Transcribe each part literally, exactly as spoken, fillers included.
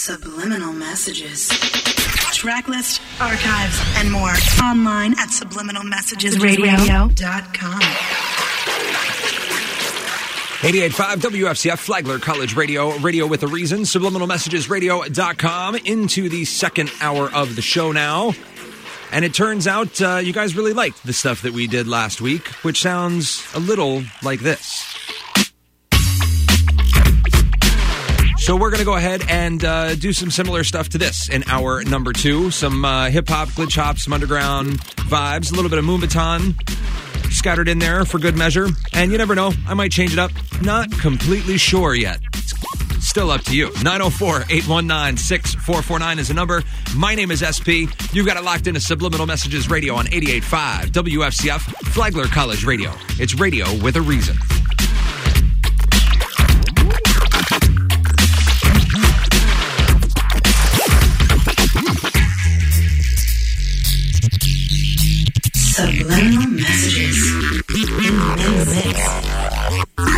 Subliminal messages. Tracklist, archives, and more. Online at subliminal messages radio dot com. eighty-eight point five W F C F, Flagler College Radio, radio with a reason, subliminal messages radio dot com, into the second hour of the show now. And it turns out uh, you guys really liked the stuff that we did last week, which sounds a little like this. So we're going to go ahead and uh, do some similar stuff to this in hour number two. Some uh, hip-hop, glitch hop, some underground vibes, a little bit of Moombahton scattered in there for good measure. And you never know, I might change it up. Not completely sure yet. It's still up to you. nine oh four, eight one nine, six four four nine is the number. My name is S P. You've got it locked into Subliminal Messages Radio on eighty-eight point five W F C F, Flagler College Radio. It's radio with a reason. Subliminal messages in the mix.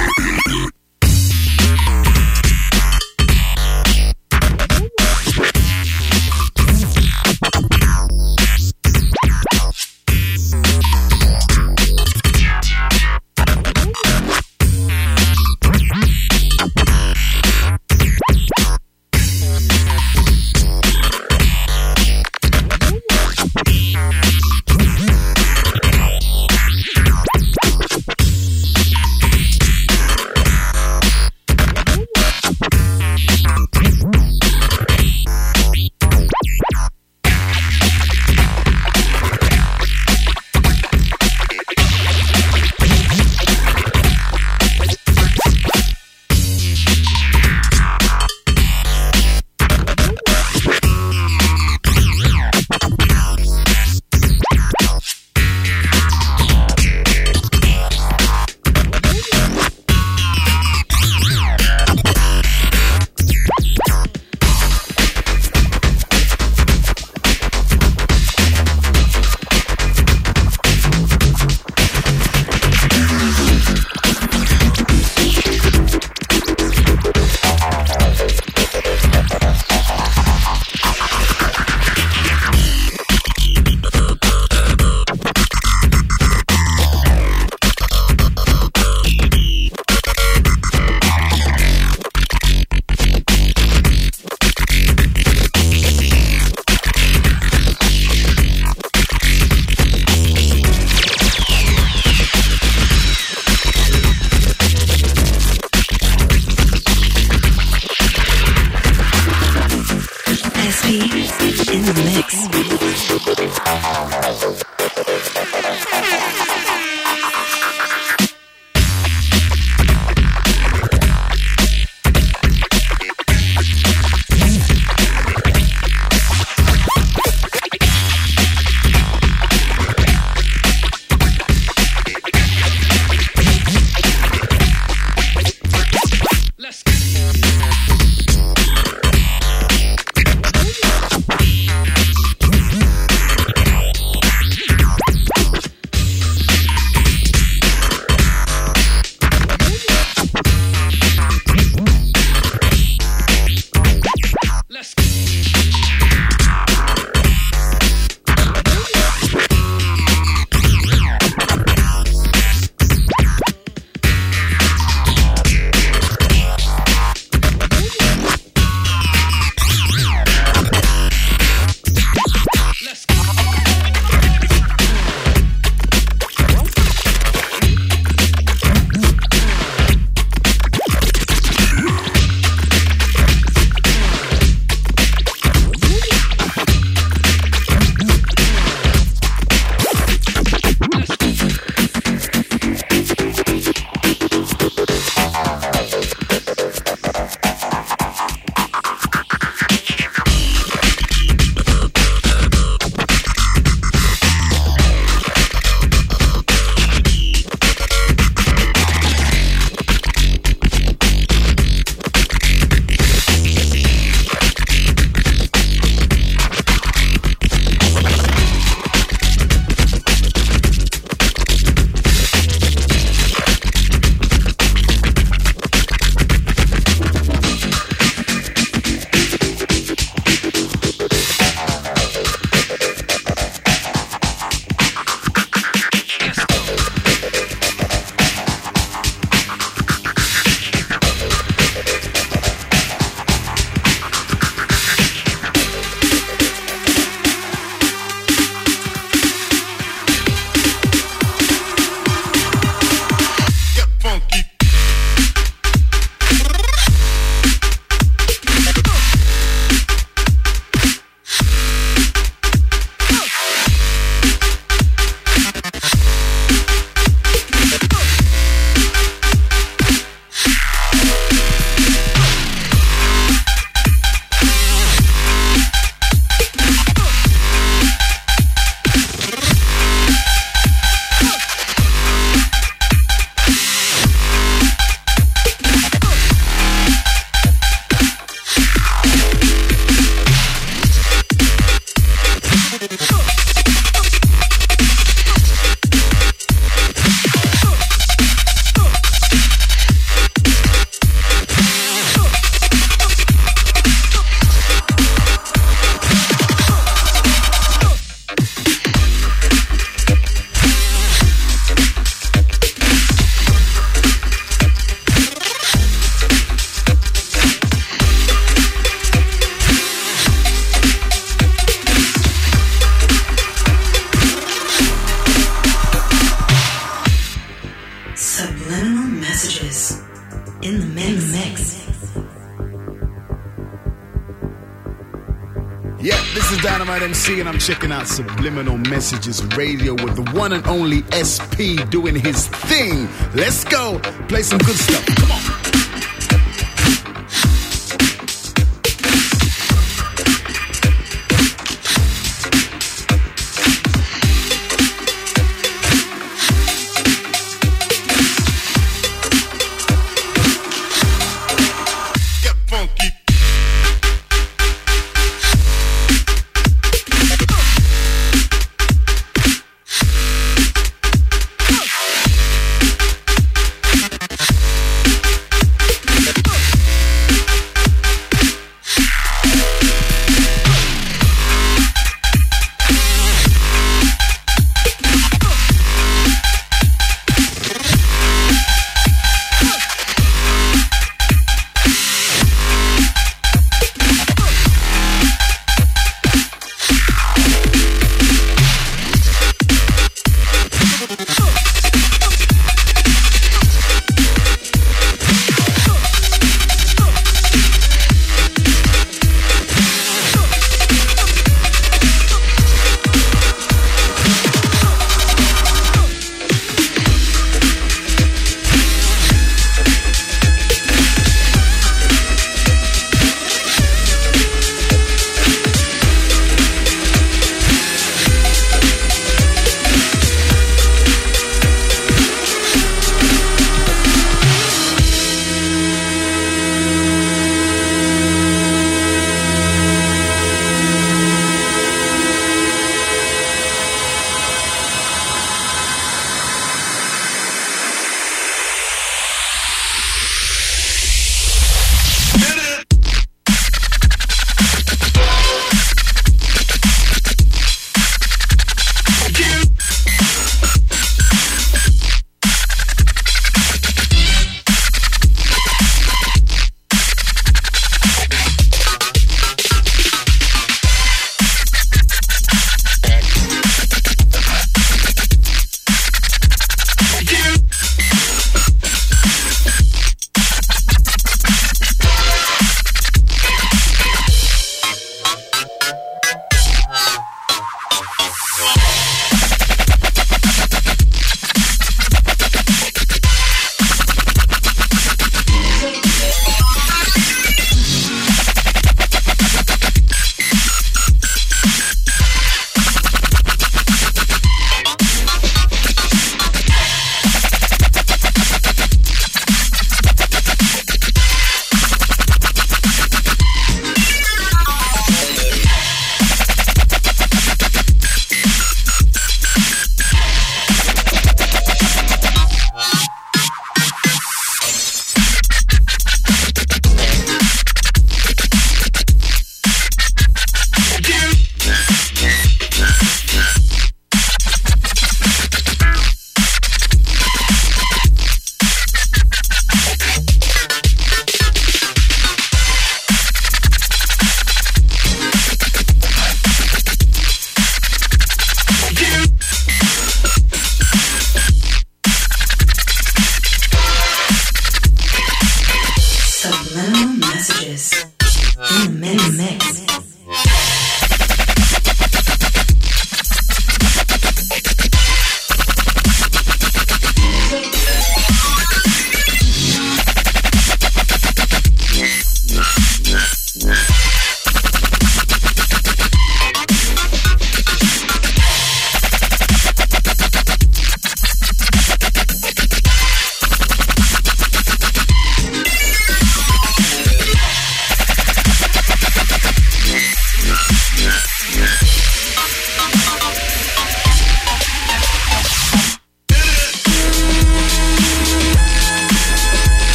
Yeah, this is Dynamite M C, and I'm checking out Subliminal Messages Radio with the one and only S P doing his thing. Let's go. Play some good stuff. Come on.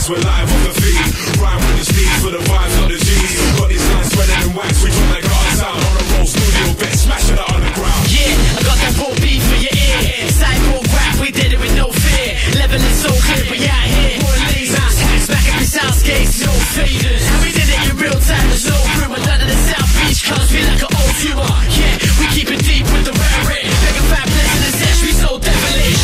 facts, we're live on the feed. Rhyme with the steeds for the vibes, not the G's. Got these lines spreading in wax, we drop like hearts out. On a roll, studio bet, smashing it underground. Yeah, I got that raw beef for your ear. Cyborg rap, we did it with no fear. Level is so clear, we out here. More lasers, hacks back up in South Gates, no faders. And we did it in real time, there's no rumor. None of the South Beach cause we like an old tumor. Yeah, we keep it deep with the rare rate. Make a fat place in the sesh, we so devilish.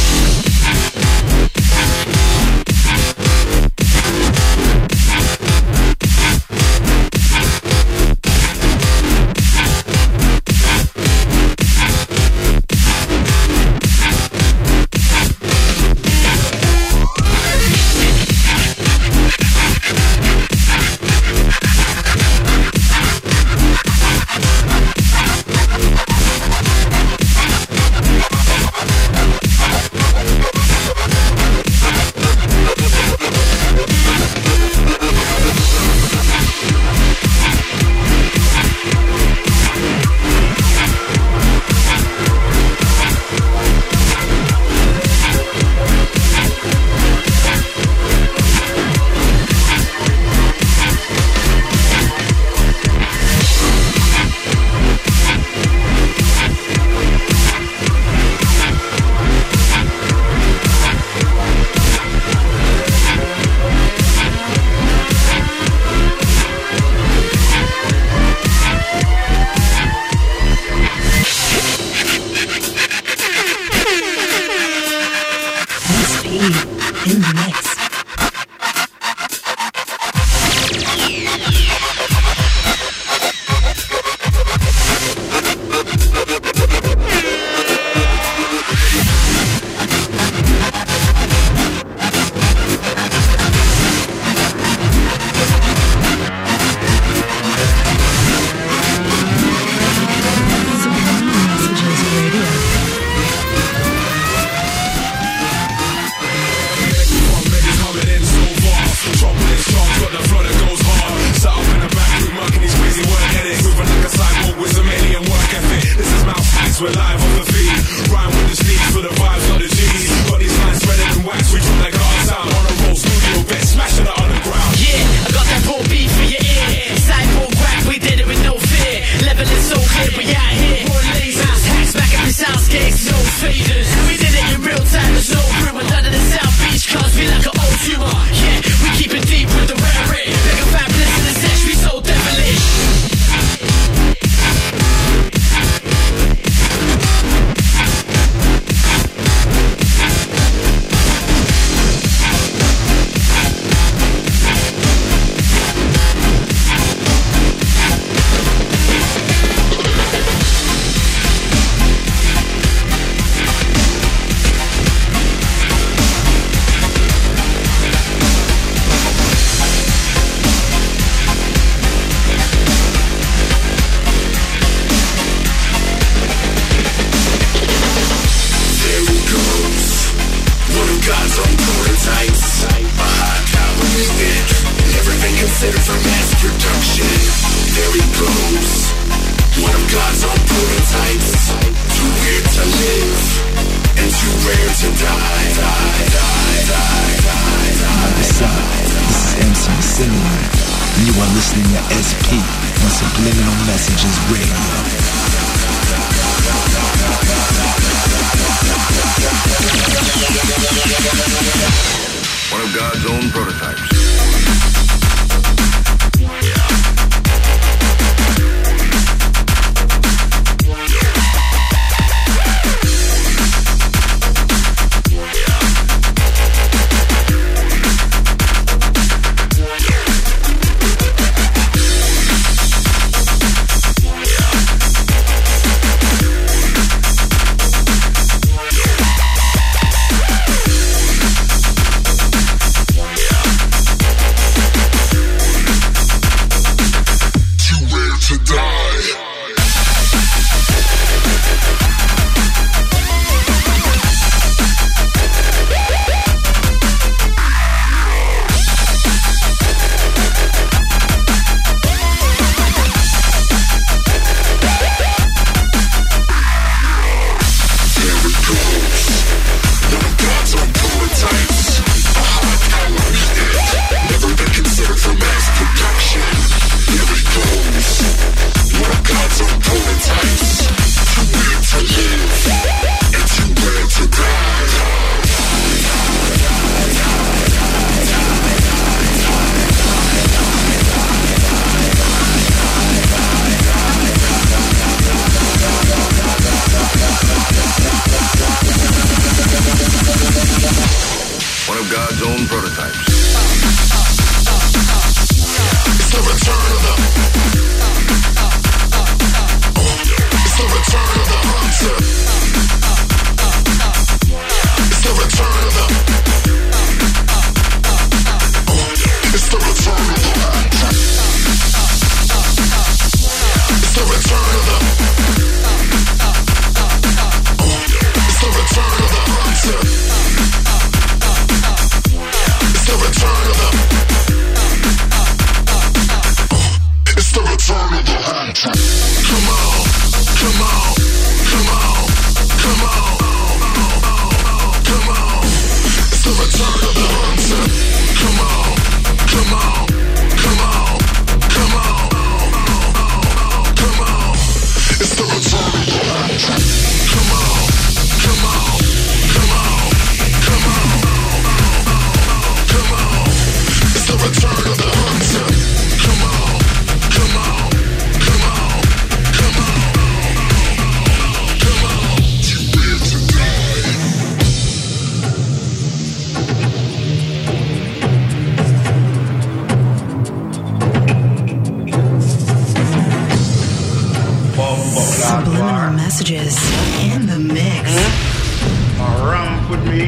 God's own prototypes. It's the return of the... It's the return of the hunter. It's the return of the... It's the return of the hunter. It's the return of the... It's the return of the hunter. It's the return of the... It's the return of the hunter. Come on, come on, come on, come on, come on. It's the return of the hunter. Come on, come on, come on, come on, come on. It's the return of the hunter. Come on, come on, come on, come on, come on. It's the return of the hunter. Come on. Come on, come on, come on, come on. You live to die. Subliminal messages in the mix. Around with me.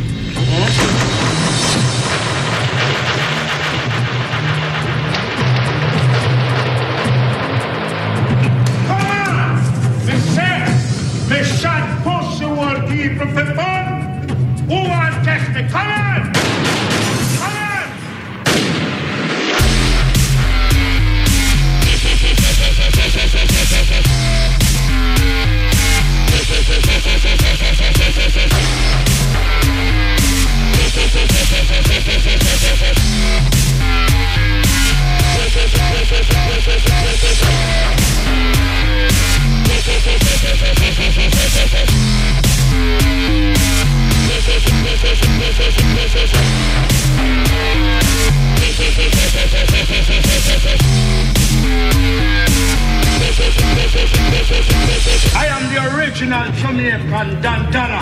Me shot push the world people people who want to test me. Come on! Come on! I am the original Jamaican Dantana.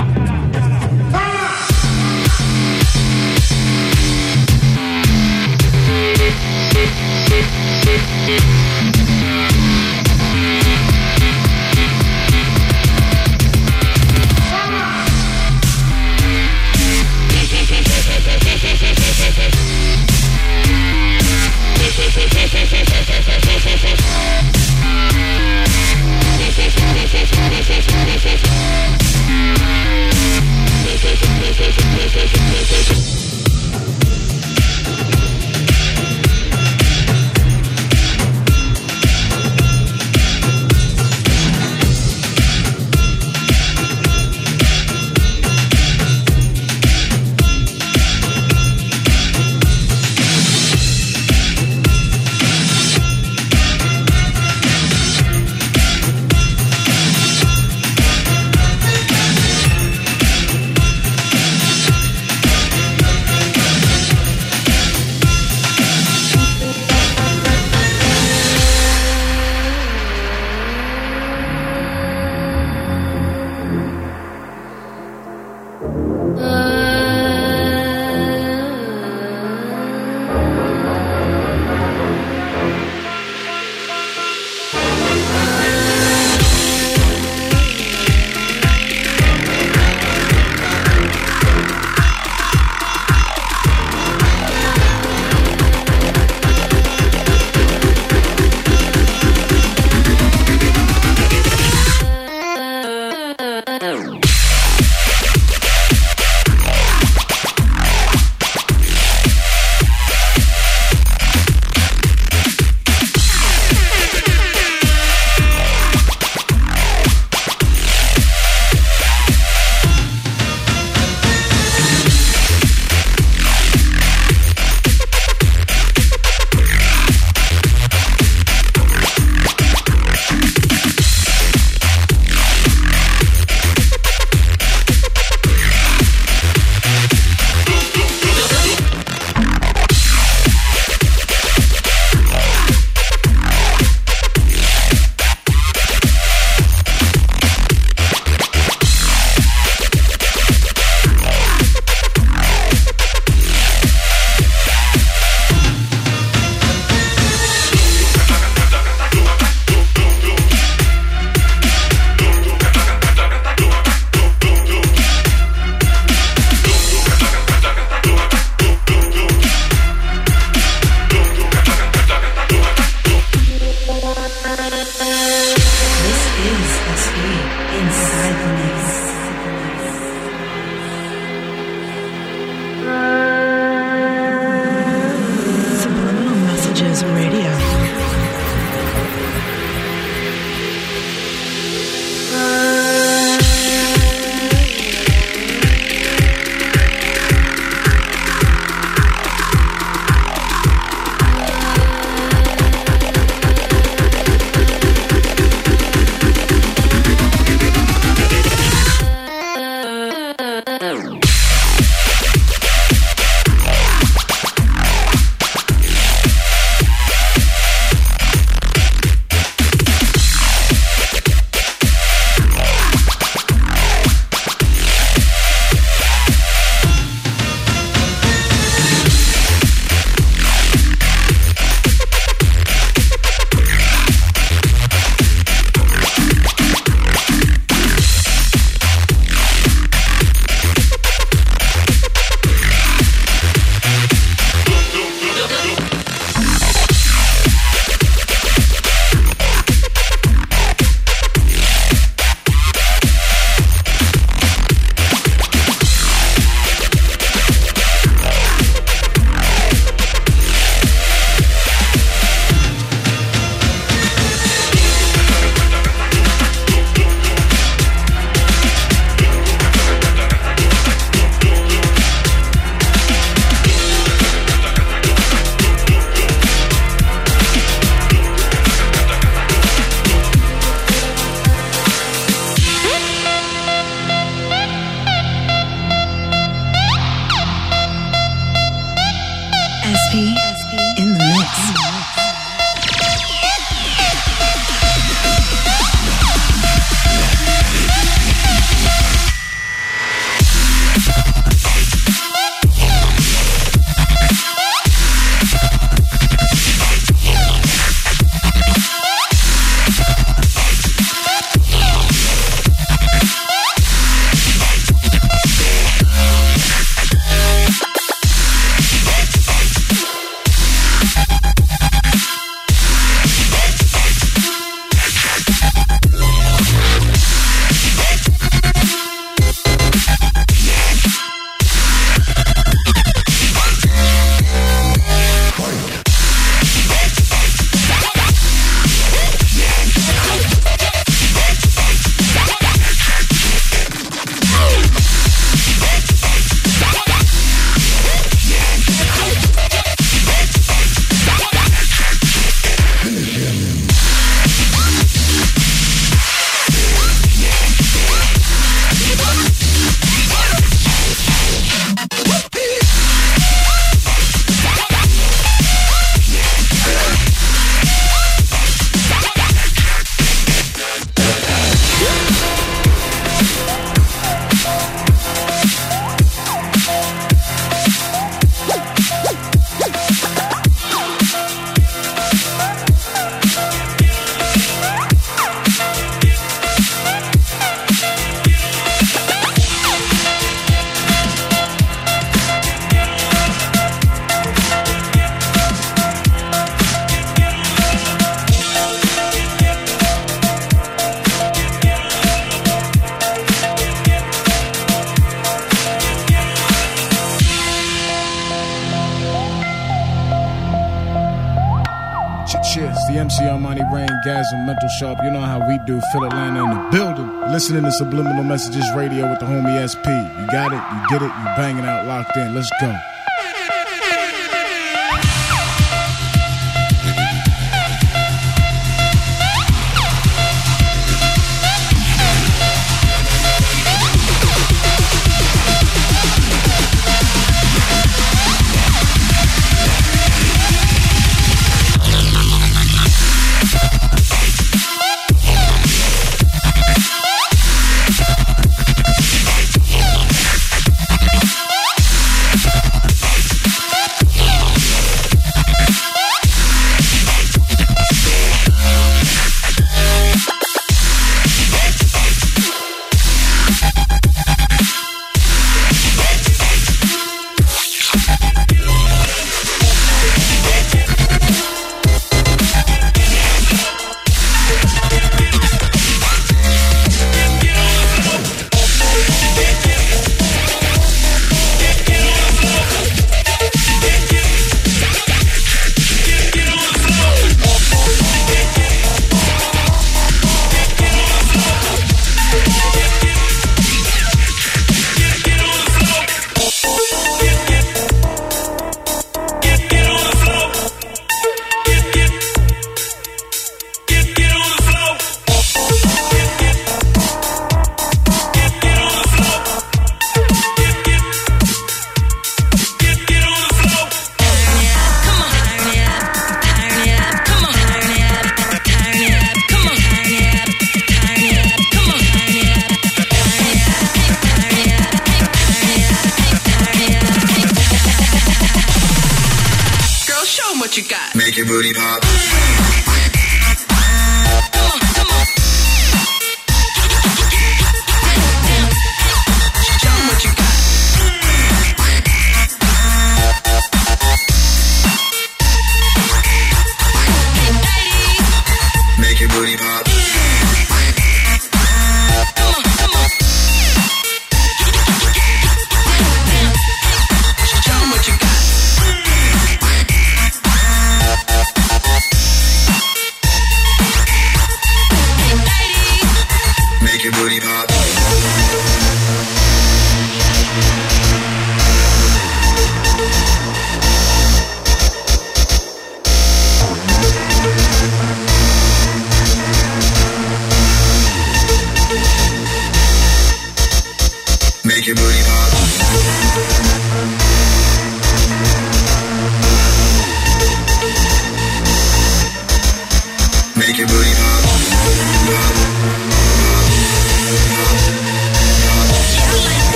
Nasty, M C Armani, Rain, Gasm, Mental Sharp. You know how we do. Phil Atlanta in the building. Listening to Subliminal Messages Radio with the homie S P. You got it, you get it, you banging out, locked in. Let's go.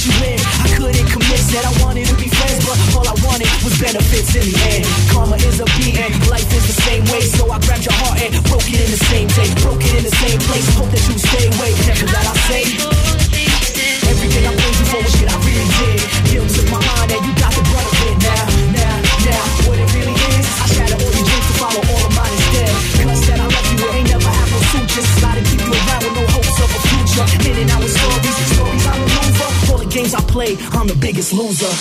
you in. I couldn't commit, said I wanted to be friends, but all I wanted was benefits in the end. Karma is a beating, life is the same way, so I grabbed your heart and broke it in the same day, broke it in the same place. Hope that you stay away, never that I say. Everything I praised you for was shit I really did. Guilt took my mind and you got the brunt of it. Now, now, now, what it really is, I shatter all your dreams to follow all of mine instead. Cause that I love you, it ain't never have no suture. Slide to keep you around with no hopes of a future. In and out with stories, stories I'm a loser. All the games I play, I'm the biggest loser.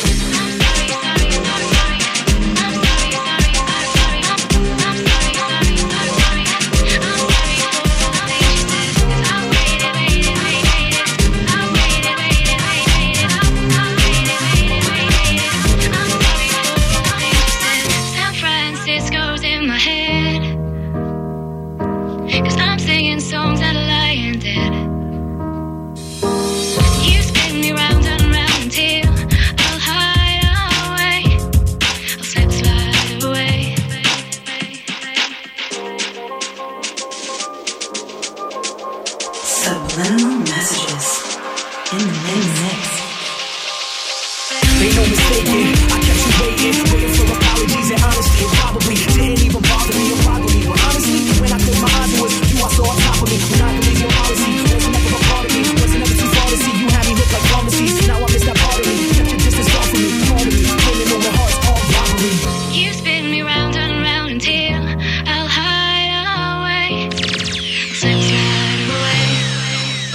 Subliminal messages in the mix. Ain't no mistaking, I kept you waiting, waiting for apologies and honesty. It probably didn't even bother me or bother me. But honestly, when I closed my eyes, it was you I saw on top of me. When I believe your policy, wasn't never a part of me. Wasn't never too far to see. You had me look like pharmacies. Now I miss that part of me. Kept your distance far from me, calling me, pulling on my heart's all robbery. You spin me round and round until I'll hide away. Slip slide away.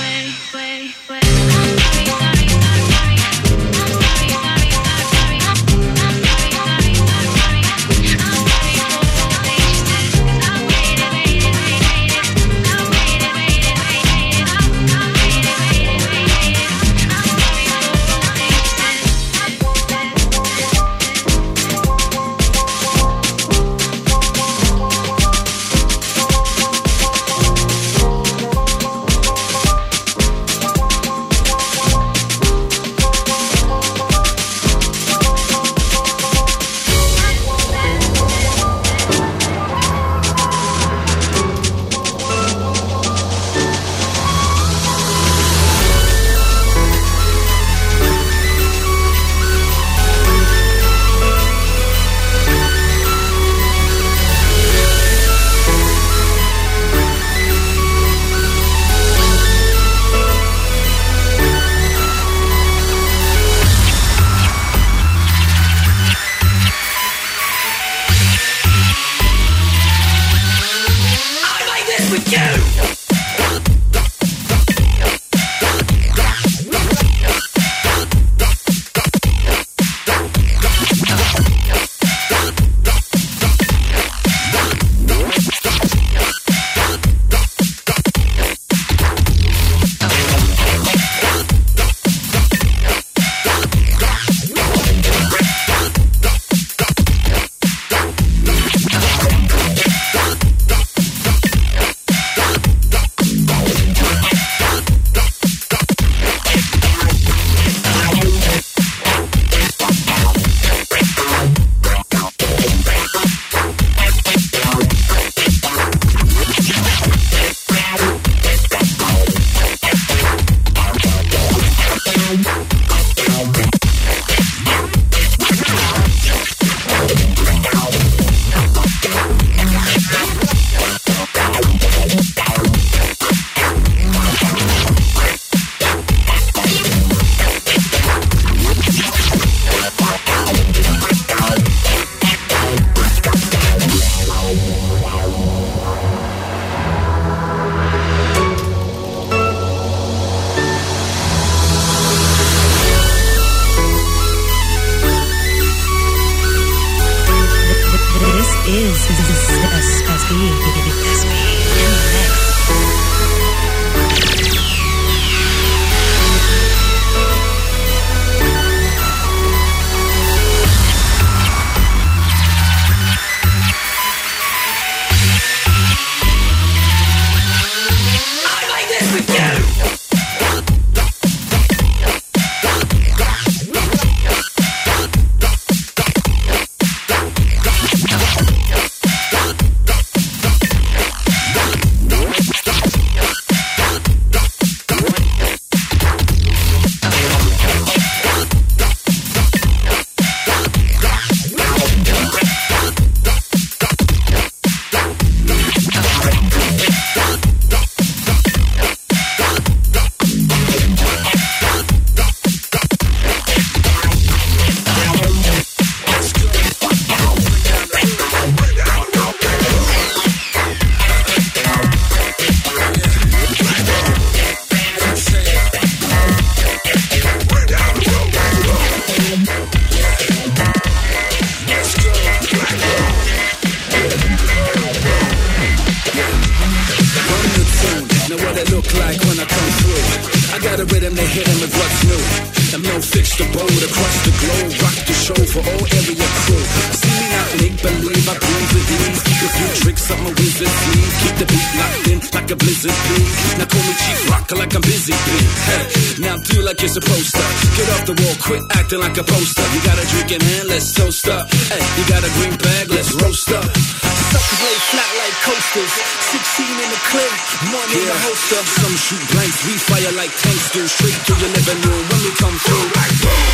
Wait, wait, wait. I'm sorry, sorry, sorry. I'm sorry, sorry, sorry, sorry. the rhythm, they hit him with what's new. I'm no fix the boat across the globe, rock the show for all area crew. See me not make believe, I prove with these. Keep a few tricks up my wizard sleeve. Keep the beat locked in like a blizzard bee. Now call me Chief Rocker like I'm busy bee. Hey, now do like you're supposed to. Get off the wall, quit acting like a poster. You got a drink in hand, let's toast up. Hey, you got a green bag, let's roast up. Suckers lay flat like coasters. Sixteen in the clip, one in the holster. Some shoot blanks, we fire like tanksters. Straight to your living room when we come through. Like boom.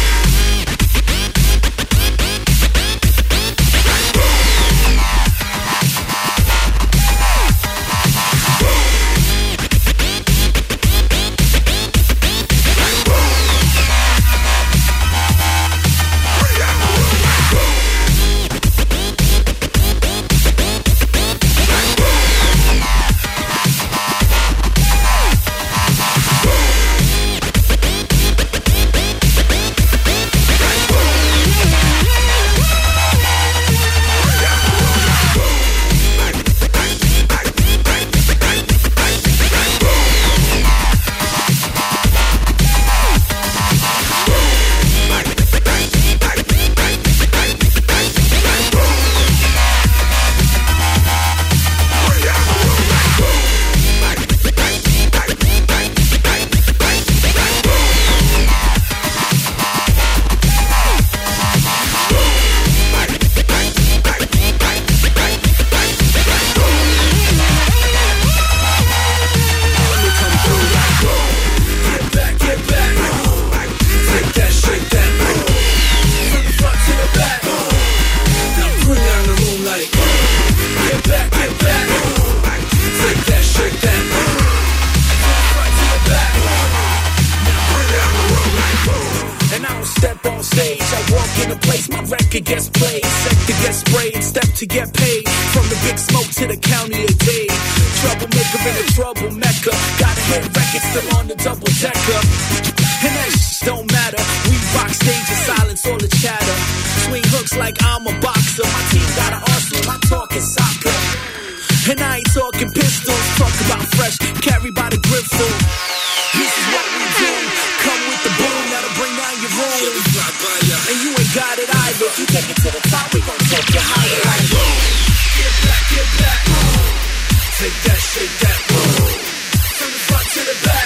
To get paid from the big smoke to the county of Dade. Troublemaker in a trouble mecca. Gotta hit records still on the double decker. And that shit don't matter. We rock stage in silence, all the chatter. Swing hooks like I'm a boxer. My team got an arsenal, my talk is soccer. And I ain't talking pistols, talk about fresh, carried by the grip full. This is what we do. Come with the boom, that'll bring down your room. And you ain't got it either. If you take it to the top, we gon' take you higher. Like boom, get back, get back. Take that, shake that. From the front to the back.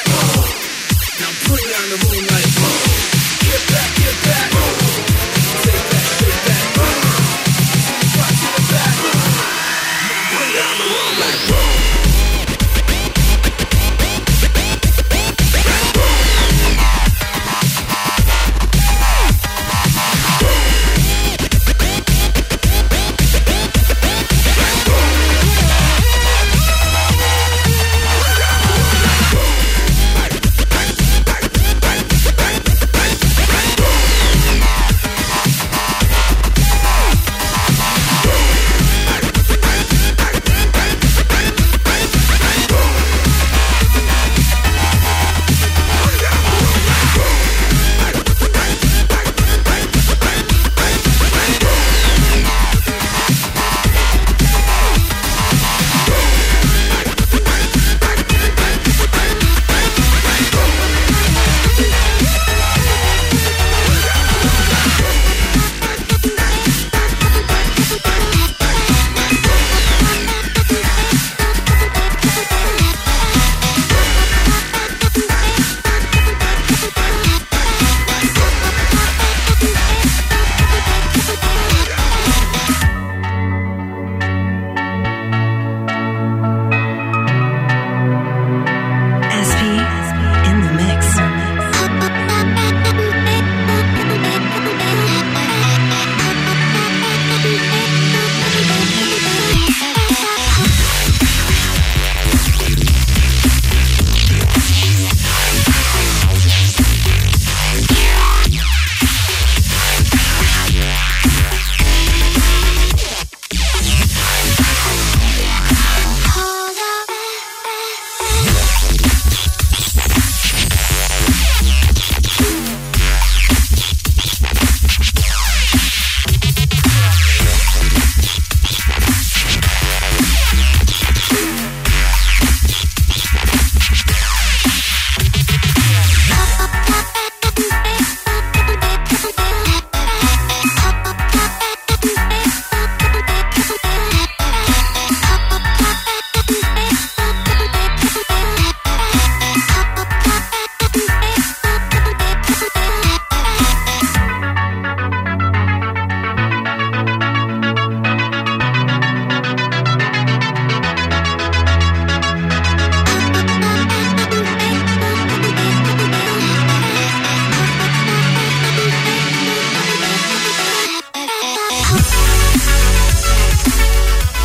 Now put down the room like boom. Get back, get back. Take that, shake that. From the front to the back. Now put down the room like boom.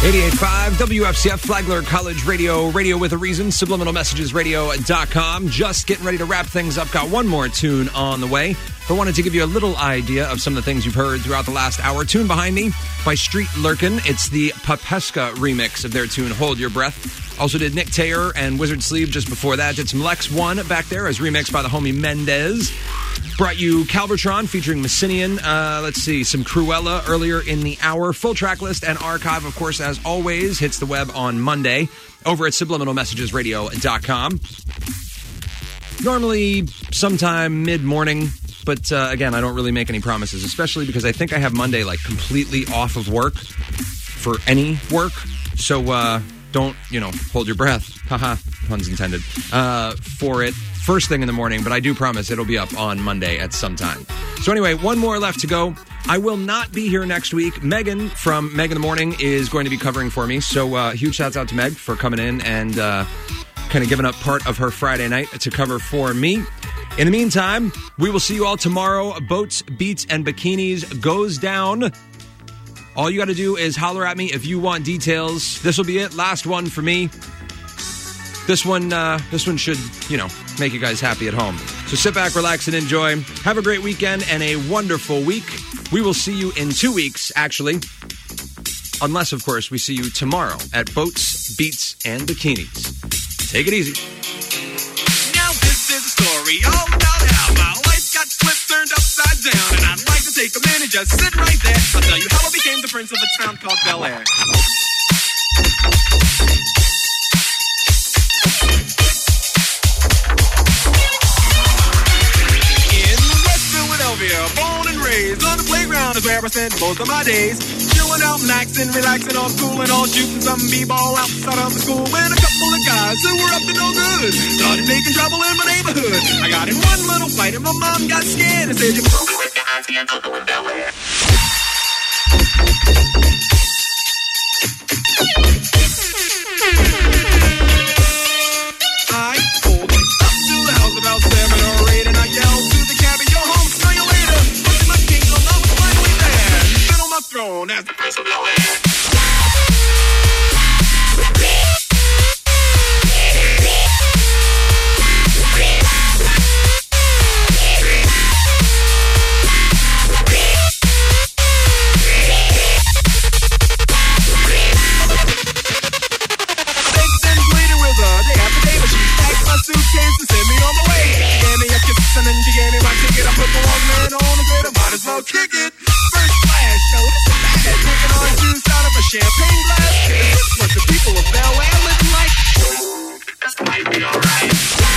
eighty-eight point five W F C F, Flagler College Radio, radio with a reason, subliminal messages radio dot com. Just getting ready to wrap things up. Got one more tune on the way, but wanted to give you a little idea of some of the things you've heard throughout the last hour. Tune behind me by Street Lurkin. It's the Papeska remix of their tune, Hold Your Breath. Also did Nick Taylor and Wizard Sleeve just before that. Did some Lex One back there as remixed by the homie Mendez. Brought you Calvertron featuring Messinian. Uh, let's see, some Cruella earlier in the hour. Full track list and archive, of course, as always, hits the web on Monday over at subliminal messages radio dot com. Normally sometime mid-morning, but uh, again, I don't really make any promises, especially because I think I have Monday like completely off of work for any work. So uh, don't, you know, hold your breath. Haha, puns intended. Uh, for it. First thing in the morning, but I do promise it'll be up on Monday at some time. So anyway, one more left to go. I will not be here next week. Megan from Meg in the Morning is going to be covering for me. So uh, huge shouts out to Meg for coming in and uh, kind of giving up part of her Friday night to cover for me. In the meantime, we will see you all tomorrow. Boats, Beats, and Bikinis goes down. All you got to do is holler at me if you want details. This will be it. Last one for me. This one, uh, this one should, you know, make you guys happy at home. So sit back, relax, and enjoy. Have a great weekend and a wonderful week. We will see you in two weeks, actually. Unless, of course, we see you tomorrow at Boats, Beats, and Bikinis. Take it easy. Now this is a story all about how my life got flipped, turned upside down. And I'd like to take a minute, just sit right there. I'll tell you how I became the prince of a town called Bel Air. Born and raised on the playground is where I spent most of my days. Chilling out, maxing, relaxing, all cool and all shooting some b-ball outside of the school. When a couple of guys who were up to no good started making trouble in my neighborhood. I got in one little fight and my mom got scared and said, "You broke with your auntie and uncle in Bel Air." I pulled up to the house about seven or eight and I yelled to the cabbie, "Go home, smell you later." Look at my kingdom, I was finally there. Sit on my throne as the prince of Bel Air. Suitcase and send me on my way. She gave me a kiss and then she gave me my ticket. I put the wrong man on the grid, I might as well kick it. First class, yo, this is bad. Drinking orange juice out of a champagne glass. Is this what the people of Bel Air living like? This might be alright.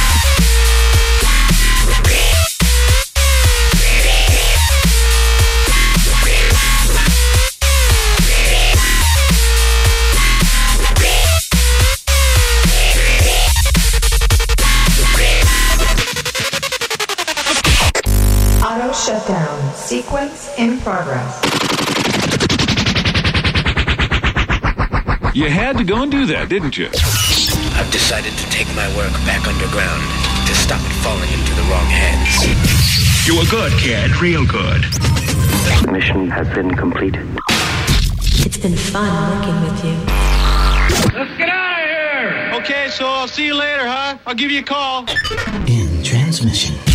Auto shutdown. Sequence in progress. You had to go and do that, didn't you? I've decided to take my work back underground to stop it falling into the wrong hands. You were good, kid. Real good. Mission has been completed. It's been fun working with you. Let's get out of here! Okay, so I'll see you later, huh? I'll give you a call. In transmission.